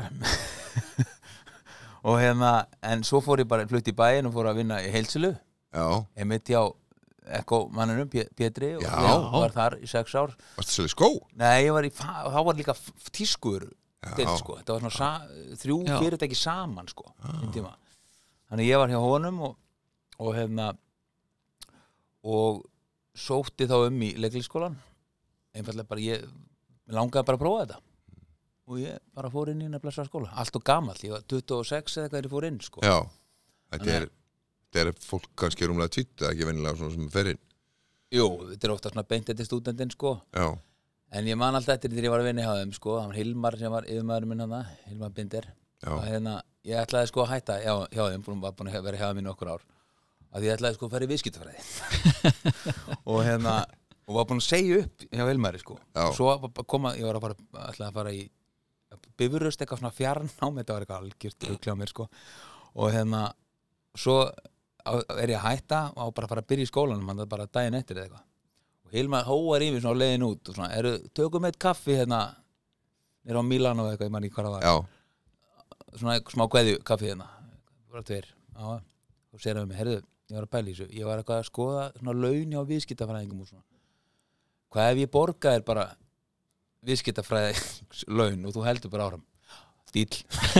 og hérna en svo fór ég bara flutt í bæinn og fór að vinna í heildsölu já, einmitt hjá Ekko manninum, Pétri og Já. ég var þar í sex ár varst að selja skó? nei, ég var í, fa- þá var líka f- tískur Já. deild, sko. þetta var svona sa, þrjú Já. fyrirtæki saman sko, þeim tíma. Þannig ég var hjá honum og, og hérna og sótti þá um í leiklisskólan einfallega bara ég mig langaði bara að prófa þetta og ég bara fór inn í nefnilega skóla allt og gamall, ég var tuttugu og sex eða eitthvað þegar ég fór inn sko. Já, þetta Þannig er, þetta er fólk kannski rúmlega tvítu, ekki venjulega svona sem fer inn Jú, þetta er ofta svona beint eftir stúdentinn sko. Já, en ég man alltaf eftir þegar ég var að vinna hjá þeim sko. það var Hilmar sem var yfirmaðurinn minn hana Hilmar Binder já, og hérna, ég ætlaði sko að hætta hjá, hjá þeim, búin, var búin að vera hjá þeim í nokkur ár að ég ætlaði sko að fara í viðskiptafræði og hérna og var búin að segja upp hjá Hilmari sko Já. svo var bara að koma, ég var að fara ætlaði að fara í bifuröst eitthvað svona fjarnám þetta var eitthvað algjört rugl á mér sko og hérna svo á- er ég að hætta og á bara að fara að byrja í skólanum hann bara daginn eftir eða eitthvað og Hilmar hóar í mig svona á leiðin út og svona, eru, tökum eitt kaffi hérna er á Milano eitthvað, ég man ekki hvað það var já, svona smá kveðju kaffi hérna bara tveir, já, og sér að mig, heyrðu, ég var að pæla í þessu, ég var eitthvað að skoða svona laun hjá viðskiptafræðingum og svona hvað ef ég borga þér bara viðskiptafræði laun og þú heldur bara áfram stíl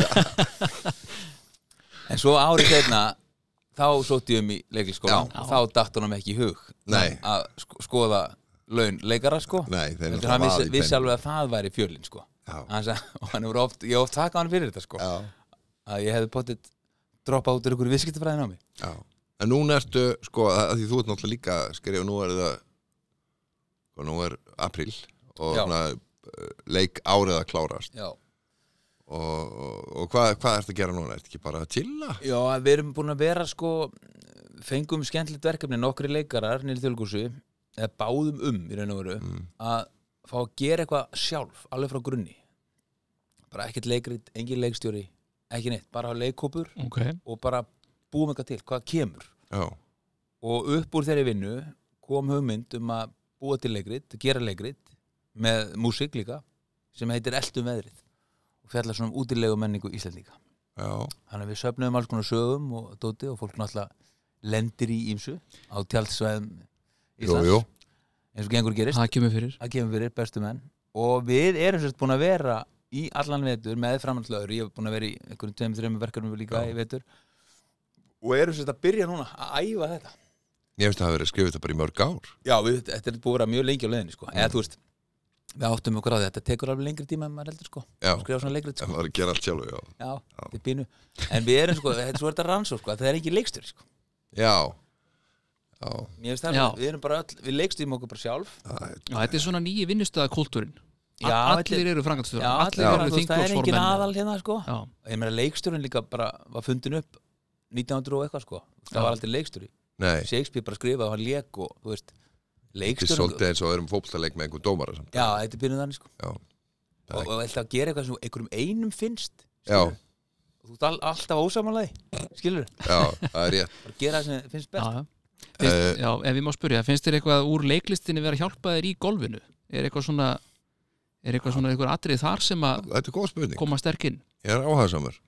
en svo árið þeirna þá sótti ég um í leiklisskólan Já. og þá datt honum ekki í hug Nei. að sko, skoða laun leikara sko nei, þeir Heldur hann vissi, vissi alveg að það væri fjölinn sko Já, hann sagði, og hann hefur oft, ég hef oft takað hann fyrir þetta sko já, að ég hefði potið droppað út úr ykkur viðskiptafræðin á mig já En núna ertu, sko, að að því þú ert náttúrulega líka skrifa, nú er það og nú er apríl og Já. svona, uh, leik árið að klárast Já, og, og, og hvað, hvað ertu að gera núna? Ertu ekki bara að chilla? Já við erum búin að vera sko fengum skemmtilegt verkefni nokkri leikarar nýri þjóðlíkhúsi eða báðum um í raun og veru Mm. að fá að gera eitthvað sjálf alveg frá grunni bara ekkert leikrit, engin leikstjóri ekki neitt, bara leikhópur Ok, og bara búum eitthvað til, hvað kemur Já, og upp úr þeirri vinnu kom hugmynd um að búa til leikrit, gera leikrit með músík líka sem heitir Eltum veðrið og fjallar svona um útilegu menningu Íslendinga já, þannig að við söfnum alls konar sögum og dóti og fólk náttúrulega lendir í ímsu á tjaldsvæðum jú, Íslands jú eins og gengur gerist, það kemur fyrir það kemur fyrir bestu menn og við erum sérst búin að vera í allan vetur með framhaldslega öðru ég hef búin að vera í einhverjum tveim, þreim verkefnum líka Já. í vetur og erum sérst að byrja núna að æfa þetta Ég veist að það hafi verið skrifið þetta bara í mörg ár Já, við, þetta er búið að vera mjög lengi á leiðinni sko. eða þú veist, við áttum okkur á því þetta tekur alveg lengri tíma en maður heldur sko. Já, skrifa svona leikrit en sko. það var að gera allt sjálf, já Já, þetta er pínu en við erum sko, þetta svo er þetta rannsók sko, það er ekki leikstur sko. Já, já, Mér finnst það, Já. við erum bara öll, við leikstuðum okkur bara sjálf það er Já, þetta er svona nýji vinnustöðakultúrin Já, Allir allir- eru frangatstjórar Já, allir Allir bara, eru þú veist, það er engin þingflokksformenn aðal hérna sko. Já, Ég meina leikstjórin líka bara var fundin upp nítján hundruð og eitthvað sko. það Já. var aldrei leikstjóri Nei, Shakespeare bara skrifaði og hann lék og þú veist, þetta er leikstjórin svolítið eins og við erum fótboltaleik með einhvern dómara samt. Já, þetta er byrjuð þannig sko. Já, og, og ætla að gera eitthvað sem einhverjum einum finnst já, skilurðu. og þú ert all, alltaf ósamanlega skilur, já, það er rétt bara gera það sem finnst best já, já. Finnst, Eh, já, ef ég má spyrja, finnst þér eitthvað úr leiklistinni vera að hjálpa þér í golfinu? Er eitthvað svona er eitthvað svona eitthvað atrið þar sem að Þetta er góð spurning, koma sterk inn? ég er áhagsamur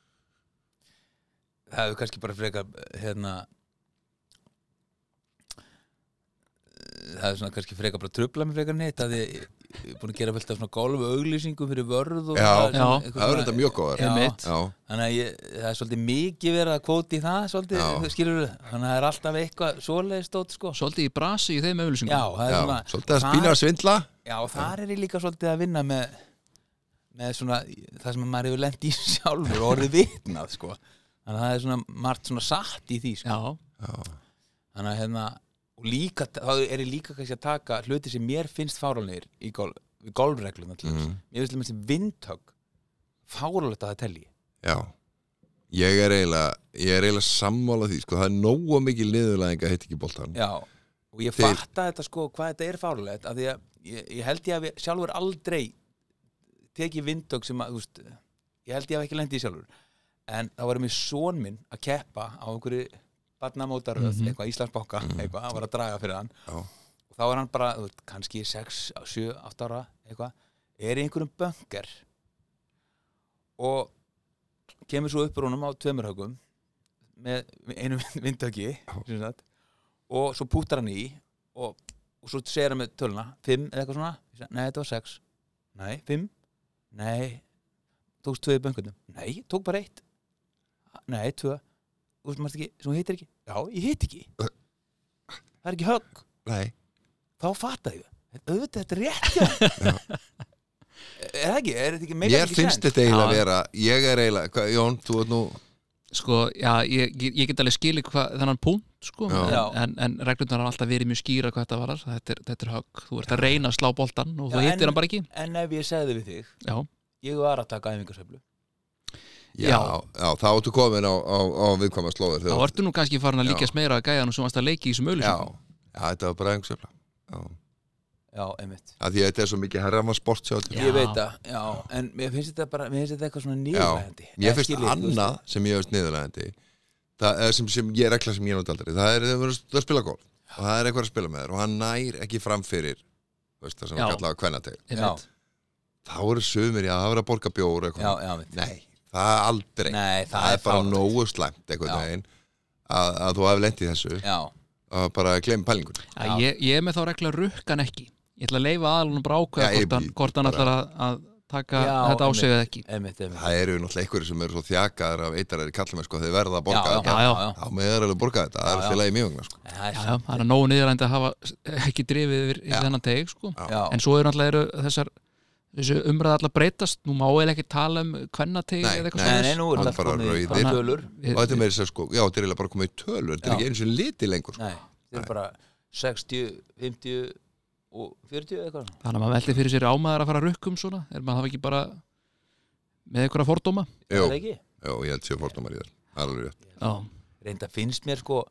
það hefur kannski bara frekar hérna það er svona kannski frekar bara trubla með frekar neitt að ég ég er búin að gera fullt af svona golfu auglýsingum fyrir vörð og Já, svona- já. eitthvað Það er svona- þetta mjög góðar Já. Einmitt. Já, Þannig að ég, það er svolítið mikið verið að kvóti í það svolítið, Já. skilur við þannig að það er alltaf eitthvað svoleiðis stótt sko Svolítið í brasi í þeim auðlýsingum Já, það er já, svona svolítið að þar- spína að svindla Já, þar er ég líka svolítið að vinna með með svona, það sem maður hefur lent í sjálfur og orðið vitnað sko þannig að það er svona margt svona satt í því sko. Já, Já, Þannig að hérna og líka, þá er ég líka kannski að taka hluti sem mér finnst fáránlegir í golf, í golfreglum mm. Mhm. mér finnst þessi vindhögg fáránlegt að það telji já Ég er eiginlega Ég er eiginlega sammála því sko. Það er nógu mikil niðurlæðing að heita ekki boltan Já, og ég Þeir- fatta þetta sko hvað þetta er fáránlegt af því að ég, ég held ég að við sjálfur aldrei tekið vindhögg sem að þú veist, ég held ég að ekki lendi í sjálfur en þá var mér son minn að keppa á einhverju barnamótaröð, Mhm. eitthvað Íslandsbanka eitthvað, hann var að draga fyrir hann Já. og þá var hann bara, þú veist, kannski sex, sjö, átta ára, eitthvað er í einhverjum bönker og kemur svo upp úr honum á tveimur höggum með einu vindhöggi sem sagt, og svo pútar hann í og, og svo segir hann með töluna fimm eða eitthvað svona, Ég segi, nei þetta var sex nei, fimm, nei tókst tvö í bönkunum, nei, tók bara eitt nei, tvö þú veist maður ekki, sem þú hittir ekki já, ég hitt ekki það er ekki högg, Nei, þá fatta ég auðvitað þetta er rétt já. er það ekki, er þetta ekki meika mér finnst þetta eiginlega Já. að vera Ég er eiginlega, hvað, Jón, þú ert nú sko, já, ég, ég ég get alveg skilið hvað þennan punkt, sko Já. Já. en, en, en reglurnar har alltaf verið mjög skýra hvað þetta varar, þetta er, þetta er högg þú ert að reyna að slá boltan og þú Já, hittir en- hann bara ekki en ef ég segði við þig Já, ég var að taka æfingarsöflu Já, já, þá áttu komin á, á, á viðkvæma slóðir þá ertu nú kannski farin að Já. líkast meira að gæja nú sem varst að leiki í þessum Já, auðlýsingum já, þetta var bara einhversefla Já, já, einmitt að því að þetta er svo mikið herramann sport sjá Já. ég veit það, já, en mér finnst þetta bara mér finnst þetta eitthvað svona nýðvægandi Mér finnst annað sem ég veist niðurlegandi það er sem, sem ég regla sem ég noti aldrei það er þegar þú að spila golf og það er eitthvað að spila með þér og hann nær ekki fram fyrir veist, það sem Já. við kallaði kvennateg Einmitt. þá eru sumir, já, það verður að borga bjór já, já, veit Nei, það er aldrei Nei, það er bara fáránlegt. nógu slæmt einhvern Já. veginn að, að þú hefur lent í þessu já, að bara gleyma pælingun Já, ég, ég er með þá regla rukkan ekki ég ætla að leifa aðalunum bara Já, ákveða ég- hvort hann, hvort hann bara- ætlar að, að taka Já, þetta á sig einmitt. eða ekki einmitt, einmitt það eru náttúrulega einhverjir sem eru svo þjakaðar af eitarari kallum sko, þeir verða að borga já, þetta já, já, þá með þeir alveg borga þetta, það Já, er já. félagi mjög sko. Það Já, er já, það er nógu niðurlægandi að hafa ekki drifið yfir í Já. þennan teg sko. já, en svo er náttúrulega eru þessar þessu umræða allar breytast nú má eða ekki tala um kvennateg Nei, eða eitthvað nei, nei, svoleiðis. nú er Hann það bara komið í rauðir. tölur Við- og þetta er meira sér sko, já, þetta er eiginlega bara komið í tölur þetta er Já. ekki eins og liti lengur sko. nei, þetta er bara sextíu, fimmtíu og fjörutíu eitthvað þannig að maður veldi fyrir sér ámaður að fara rukkum svona er maður hafa ekki bara með einhverja fordóma Jú, það er ekki jú, ég held séu fordómar í þér Það er alveg rétt. Já, reynda finnst mér sko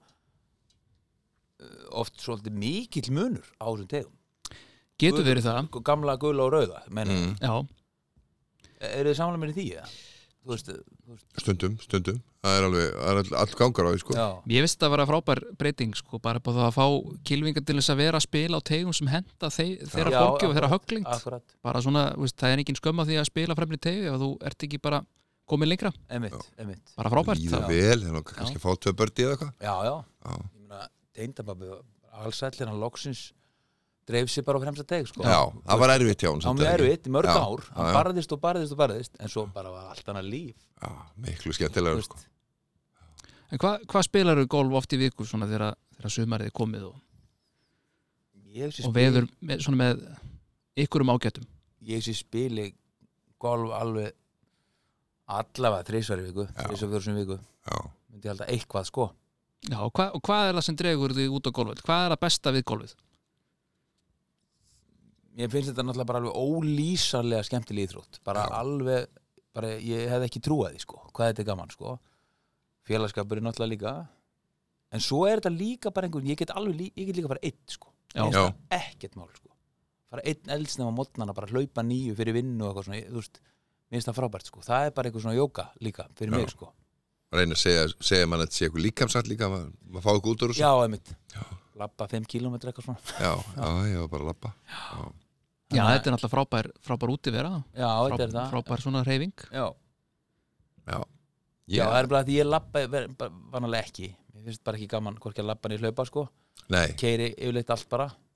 uh, oft svolítið mikill munur á þessum tegum getur verið það Sko, gamla gula og rauða menn, mm. Já, eru þið samlega mér í því eða? Þú veist, þú veist Stundum, stundum Það er alveg, það er all, all gangar á því sko. já, ég veist að vera frábær breyting sko, bara på það að fá kilvingar til þess að vera að spila á tegum sem henda þeir, þeirra Já, fólki og þeirra akkurat, högglingt akkurat, bara svona, veist, það er engin skömm á því að spila fremri tegi ef þú ert ekki bara komið lengra emitt, emitt bara frábært Líða það. vel, þeir nokkuð kannski að fá tvö bördi eða eitthvað já, já, Já. ég meina teintababbi allsætlir hann loksins dreif sér bara á fremsta teg sko. Já, það var erfitt hjá hann hann samt, var eða ekki? erfitt í mörg Já, ár hann já, já. barðist og barðist og barðist en svo bara var allt annað líf Já, miklu þú skemmtilega veist. sko. En hvað hva spilar þú golf oft í viku svona þegar, þegar sumarið er komið og, ég sé og spil- veður með, svona með ykkurum ágætum ég sé spili golf alveg allavega þrisvar í viku Já. þrisvar fjórum viku Já, myndi ég alltaf eitthvað sko Já, og, hva, og hvað er það sem dregur þig út á golfið? Hvað er það besta við golfið? ég finnst þetta náttúrulega bara alveg ólýsanlega skemmtileg íþrótt bara Já. alveg, bara ég hef ekki trúað því sko, hvað þetta er gaman sko félagskapur er náttúrulega líka en svo er þetta líka bara einhvern ég get alveg, lí- ég get líka bara einn sko Já. Mér finnst Já. það ekkert mál sko fara einn eldsnefn á mótnana, bara hlaupa nýju fyrir vinnu og eitthvað svona, ég- þú veist mér finnst það frábært sko, það er bara eitthvað svona jóka líka fyrir Já. mig sko, reyna að segja, segja mann að þetta sé eitthvað líkamsætt líka maður, maður fá eitthvað út úr þessu já, einmitt Já. labba fimm kílómetra eitthvað svona Já, já, ég var bara að labba Já, Já, Þannig að- þetta er náttúrulega frábær, frábær útivera já, þetta er frábær, það frábær svona hreyfing já. já, Já, það er bara að ég labba ver- bara vanalega ekki, mér finnst bara ekki gaman hvorki að labba niður hlaupa sko, Nei, keiri yfirleitt allt bara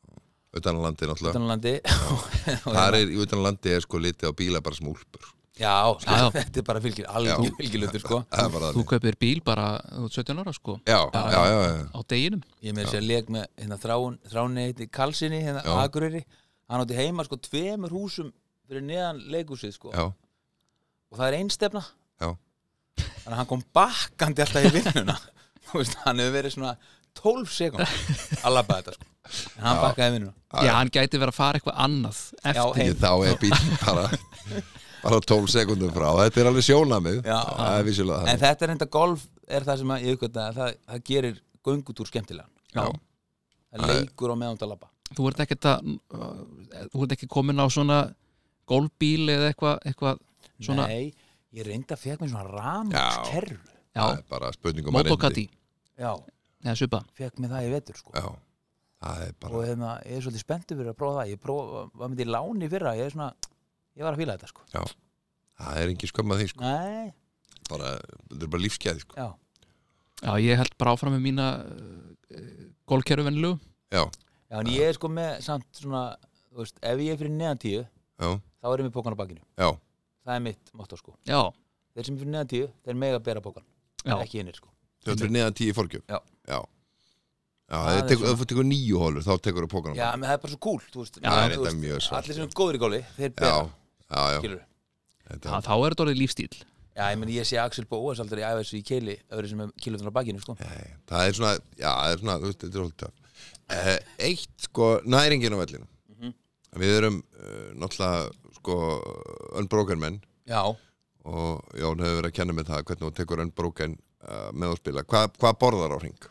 utanlandi náttúrulega utanlandi Það er, í utanlandi er sko litið á bíla bara sem úlpur Já, sko, Já. þetta er bara fylgir alveg fylgilundur sko Það er bara Þú þannig kaupir bíl bara út sautján ára sko Já, já, já, já, á deginum Ég með þess að leik með hérna þrán, þráni heiti Karlsinni, hérna Já. Akureyri Hann átti heima sko tveimur húsum fyrir neðan leikhúsið sko já, og það er einstefna já. Þannig að hann kom bakkandi alltaf í vinnuna Þú veist, hann hefur verið svona tólf sekúnd að labba þetta sko en hann Já. bakkaði vinnuna Já, hann gæti verið að fara eitthvað annað eftir heim. Því þá er bílinn bara bara tólf sekúndum frá þetta er alveg sjónamið Já. það er vissulega En þannig þetta er enda golf er það sem að ég aukvölda að það, það gerir göngutúr skemmtilegan Já. Það leikur á meðan að labba Þú ert ekkert að uh, þú ert ekki komin á svona golfbíl eða eitthvað eitthvað svona Nei, ég reyndi að fekk mér svona rafmagnskerru Já, það er bara spurningum að Motocati Já, eða svipa fekk mér það í vetur sko Já, það er og bara hérna, ég er svolítið spenntur fyrir að prófa það ég prófa, var myndi í láni fyrra ég er svona, ég var að fíla þetta sko Já, það er engin skömm að því sko Nei, bara, þetta er bara lífsgæði sko já, Já, ég held bara áfram með mína uh, golfkerfi venlu Já, já en ég er sko með samt svona, þú veist, ef ég er fyrir neðan tíu já, þá er ég með pókan á bakinu já, það er mitt motto sko Já, þeir sem er fyrir neðan tíu, þeir mega bera pókan já, ekki innir sko þú ert fyrir neðan tíu í forgjöf Já. Já, já Það ef er tekur- svona- ef þú tekur níu hólur þá tekur þú pókanum Já, menn það er bara svo cool, þú veist, Já, þú þetta er veist, mjög svart. allir sem er góður í góli, þeir Já, bera, já, já skilur þetta, Já, þá er þetta orðið lífstíl Já, ég meni, ég sé Axel Bóas aldrei æfa þessu í keili öðru sem er kilóðan á bakinu, sko nei, það er svona já, það er svona, þú veist, þetta er svolítið töff eh, Eitt, sko, næringin á vellinu Mhm. Við erum uh, náttúrulega, sko unbroken menn Já, og Jón hefur verið að kenna með það hvernig þú tekur unbroken uh, með að spila Hva, Hvað borðar á hring?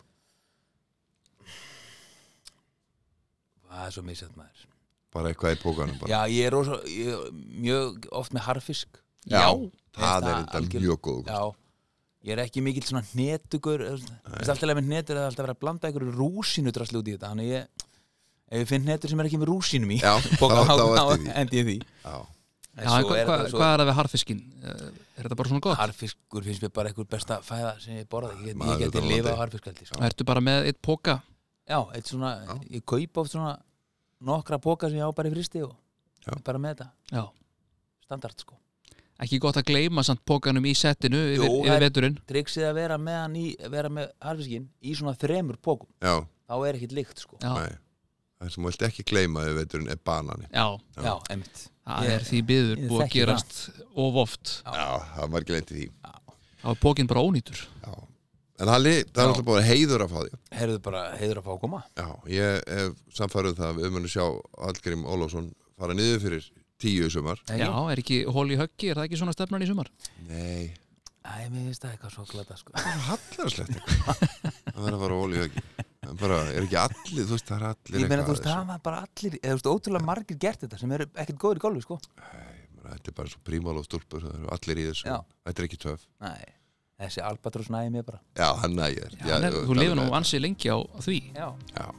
það er svo misjætt maður Bara eitthvað í pókanum bara. Já, ég er rosa, ég, mjög oft með harfisk Já, Mér það finnst er það þetta algjör- mjög góð Já, ég er ekki mikill svona hnetugur Þú veist alltaf með hnetur eða alltaf verið að blanda einhverju rúsinudrasli út í þetta Þannig ég, ef ég finn hnetur sem er ekki með rúsinum í Já, Póka, þá- þá þá, ertu í því. þá endi ég því Já, En Já, svo hva, er hva, þetta svo- hvað er það við harfiskin? Er þetta bara svona gott? Harfiskur finnst mér bara einhver besta fæða sem ég borða Ég, get- Maður ég geti er lifað á landi. harfiskaldi sko. Ertu bara með eitt póka? Já, eitt svona, ég kaup oft svona nokkra póka sem ég á bara í fristi og Já. ég bara með þetta, Já. standard sko Ekki gott að gleyma samt pókanum í settinu yfir, Jú, yfir það- veturinn Triksið að vera með hann í, vera með harfiskinn í svona þremur pókum, já, þá er ekkit lykt sko Já, nei Það sem þú vilt ekki gleyma ef veiturinn er banani já, Já, einmitt það Ég- er því byður ég búið að þekki gerast of oft Já, það var ekki leint í því Þá er pókin bara ónýtur Já, en Halli, það er Já. alltaf búin að heiður að fá því Heyrðu bara, heiður að fá að koma Já, ég hef samfærið það að við munum sjá Hallgrím Ólafsson fara niður fyrir tíu í sumar Ekki? Já, er ekki hól í höggi, er það ekki svona stefnan í sumar? Nei, Æ, mér finnst það eitthvað svo glata sko það er hallarslegt eitthvað Það verður að fara óli höggi En bara, er ekki allir, þú veist, það er allir Ég meina, þú að veist, það var bara allir eða, þú veist, ótrúlega margir gert þetta sem eru ekkert góður í golfi sko þessu. Þetta er bara svo prímál og stúlpur Það eru allir í þessu, Já. þetta er ekki töf Nei, þessi Albatross næði mér bara Já, hann nægir Já, hann er, þú lifir nú ansið lengi á, á því Já, Já,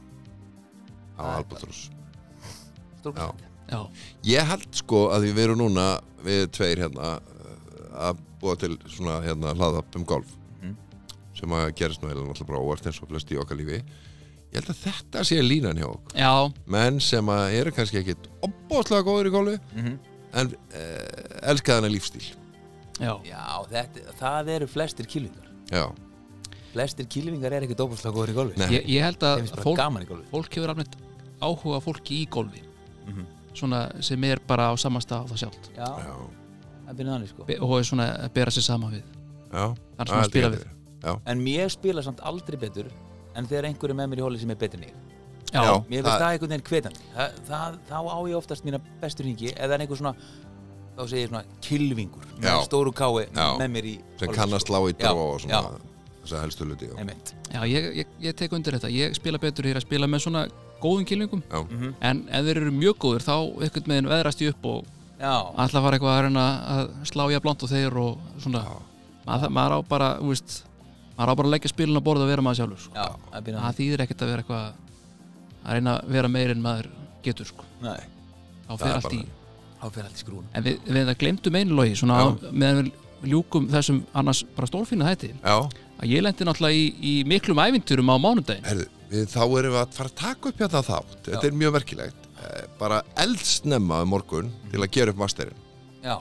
á Albatross stórkvæmt Já, Ég held sko að við verum núna við tveir hérna uh, að búa til svona hérna hlaðapp um golf Mhm. sem að gerist nú heila náttúrulega bara óvart eins og flest í okkar lífi Ég held að þetta sé línan hjá okkur já, menn sem að eru kannski ekkit opbóðslega góður í golfi mm -hmm. en uh, elska þennan lífstíl já, Já, þetta, það eru flestir kýlvingar Já, Flestir kýlvingar er ekkert óbúrslega góður í golfi nei, Ég, ég held Þeim að finnst bara fólk, gaman í golfi fólk hefur alveg áhuga á fólki í golfi Mhm. svona sem er bara á samasta á það sjálft Já, já, það byrja þannig sko Be- og er svona að bera sér sama við já þann sem að spila við En mér spila samt aldrei betur en þegar einhver er með mér í hóli sem er betur en ég Já, Já. Mér finnst það einhvern veginn hvetandi það, það, Þá á ég oftast mína bestu hringi eða er einhver svona, þá segir ég svona kylvingur með Já. stóru kái Já. með mér í sem golfi, kann að sko. slá í Já, dró og svona já. þess að helstu hluti já. Einmitt já ég, ég, ég tek undir þetta Ég spila betur hér að spila með svona góðum kylvingum Já. Mhm. en ef þeir eru mjög góður þá einhvern veginn veðrast ég upp og Já, ætla að fara eitthvað að reyna að slá ég að blant og þeir og svona Já. maður, maður á bara, þú veist maður á bara að leggja spilin á borð og vera maður sjálfur sko. já, það byrja það þannig þýðir ekkert að vera eitthvað að reyna að vera meir en maður getur sko. Nei, þá Það fer er allt bara í þá fyrir allt í skrúna en við, við það glemtum einu logi svona Já. á, meðan við ljúkum þessum annars bara stórfína þætti Já, að ég lendi náttúrulega í, í miklum ævinturum á mánudaginn herðu, við þá erum við að fara að taka upp hérna þátt. Þetta er mjög merkilegt. Bara eldsnemma um morgun til að gera upp masterinn. Já.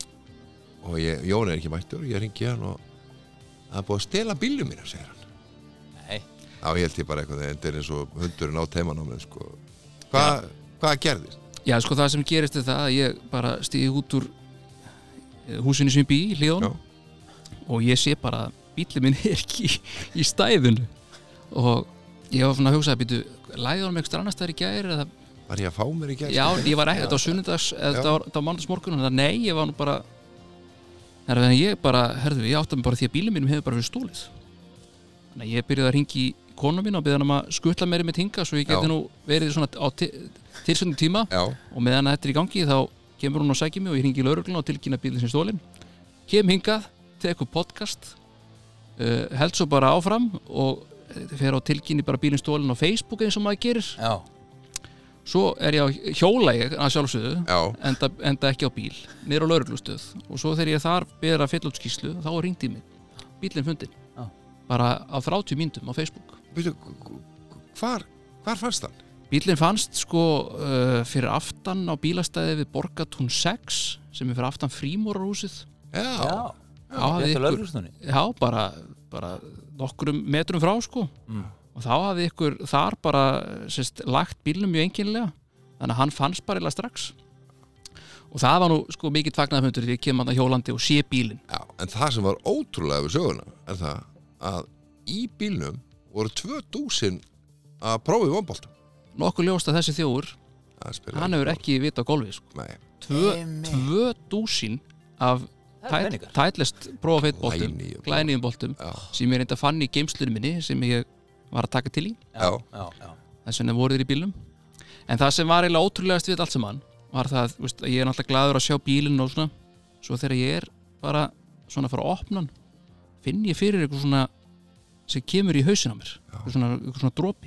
Og ég, Jón er ekki mættur, ég ringi hann og það er búið að stela bílum mína, segir hann. Nei. Já, ég held ég bara eitthvað, þetta er eins og hundurinn á teimanámið, sko. Hvað, hvað gerðist? Já, sko það sem gerist er það að ég bara stíði út úr húsinu sem ég bý í Hlíðunum og ég sé bara að bíllinn minn er ekki í, í stæðinu og ég var svona að hugsa að býtu, læði hann með eitthvað annars þar í gær eða Var ég að fá mér í gær? Já, ég var ekki, þetta var sunnudags eða þetta var, var mánudagsmorgun þannig að nei, ég var nú bara þannig að ég bara, herðu, ég átti mig bara því að bílinn mínum hefur bara verið stólið þannig að ég byrjaði að ringi í konu mín og byrjaði hann að skutla mér með tinga svo ég geti nú verið svona á tilsöndum tíma Já. og meðan þetta er í gangi þá kemur hún og sækir mig og ég ringi í lögregluna og tilkynna bílinn sem stólinn kem hingað, tekur podcast uh, held svo bara áfram og fer á tilkynni bara bílinn stólinn á Facebook eins og maður gerir Já. Svo er ég á hjólægi að sjálfsögðu enda, enda ekki á bíl niður á lögreglustöð og svo þegar ég þar byrja að fylla út skýrslu þá ringdi mig bílinn fundinn Já. bara á þrjátíu mínútum á Facebook Býtu, hvar, hvar fannst hann? Bílinn fannst sko uh, fyrir aftan á bílastæði við Borgatún sex sem er fyrir aftan Frímúrarhúsið Já, Já. Já, hafði Rétt á ykkur- lögreglustöðinni? Já, bara, bara nokkrum metrum frá sko Mm. og þá hafði ykkur þar bara sérst, lagt bílnum mjög einkennilega þannig að hann fannst bara eða strax og það var nú sko mikill fagnaðarfundur þegar ég kem að hjólandi og sé bílinn Já, en það sem var ótrúlega við söguna er það að í bílnum voru tvö dúsin að prófa í vonbolta. nokkuð ljóst að þessi þjófur hann hefur ekki vita á golfi sko. Nei, tvö, Einmitt. tvö dúsin af Það er tæt, peningar. tætlist prófa feitboltum Glænýjum. glænýjum boltum já, sem ég reynda fann í geimslunum minni sem ég var að taka til í já, Já, já. þess vegna voru þeir í bílnum en það sem var eiginlega ótrúlegast við allt saman var það, veist, að ég er náttúrulega glaður að sjá bílinn og svona, svo þegar ég er bara svona að fara að opna hann finn ég fyrir eitthvað svona sem kemur í hausin á mér eitthvað svona, eitthvað svona dropi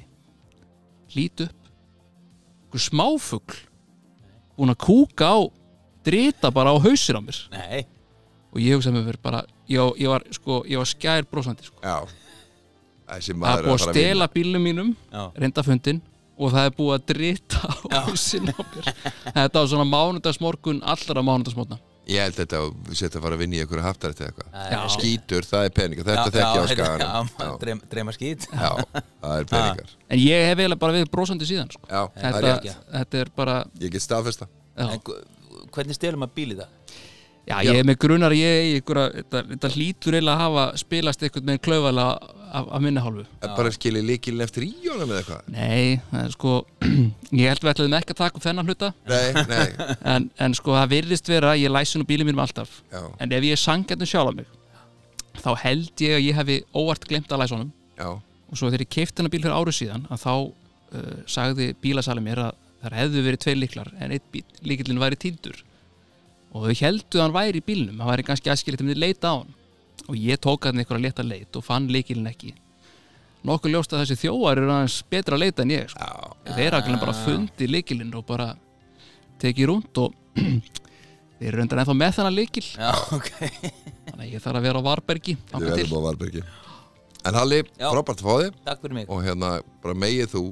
lít upp eitthvað smáfugl búin að kúka á drita bara á hausin á mér Nei. og ég hugsaði með mér bara ég, ég var sko, ég var skær brósandi sko. já. Þessi það maður er búið að stela bílnum mínum Já. reynda fundin og það er búið að drita á hausin á mér þetta var svona mánudagsmorgun allra mánudagsmorgna Ég held þetta að við setja að fara að vinna í einhverju haftarætti eða eitthvað. Já. Skítur, það er peningar, þetta þekki á skaganum. Já, dreim, dreima skít. Já, það er peningar. en ég hef eiginlega bara verið brósandi síðan sko. Já, það er þetta, rétt. þetta er bara Ég get staðfesta. já. En gu- hvernig stelum maður bíl í það? Já, ég er með grunar að ég eigi ykkur að þetta, þetta hlýtur eiginlega að hafa spilast eitthvað með klaufalega af, af minni hálfu Er bara skilið líkilin eftir í honum eða eitthvað? Nei, það er sko ég held við ætlaðum ekki að taka upp þennan hluta Nei, nei, en, en sko það virðist vera að ég læsi nú bílinn mínum alltaf já, en ef ég er sanngjarn sjálf mig þá held ég að ég hefi óvart glemt að læsa honum já, og svo þegar ég keipti hennar bíl fyrir árið síðan að þá uh, sagði bílasali mér að þar hefðu verið tveir lyklar en eitt bíl, lykillinn væri týndur og þau heldu að hann væri í bílnum hann væri kannski aðskilið til að leita á hann og ég tók hann einhverja létta leit og fann lykillinn ekki nokkuð ljóst að þessi þjóar eru aðeins betra að leita en ég sko. já. þeir hafa bara fundið lykillinn og bara tekið rúnd og þeir eru reyndar ennþá með þennan lykil Já, ok. þannig að ég þarf að vera á Varbergi Við þangað til. verðum á Valbergi. En Halli, Já. frábært að fá þig Takk fyrir mig. og hérna bara megið þú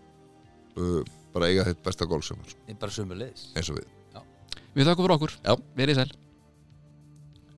uh, bara eiga þitt besta gólsumar Ég er bara sömulegis. eins og við. Við þakkum fyrir okkur, Já. verið sæl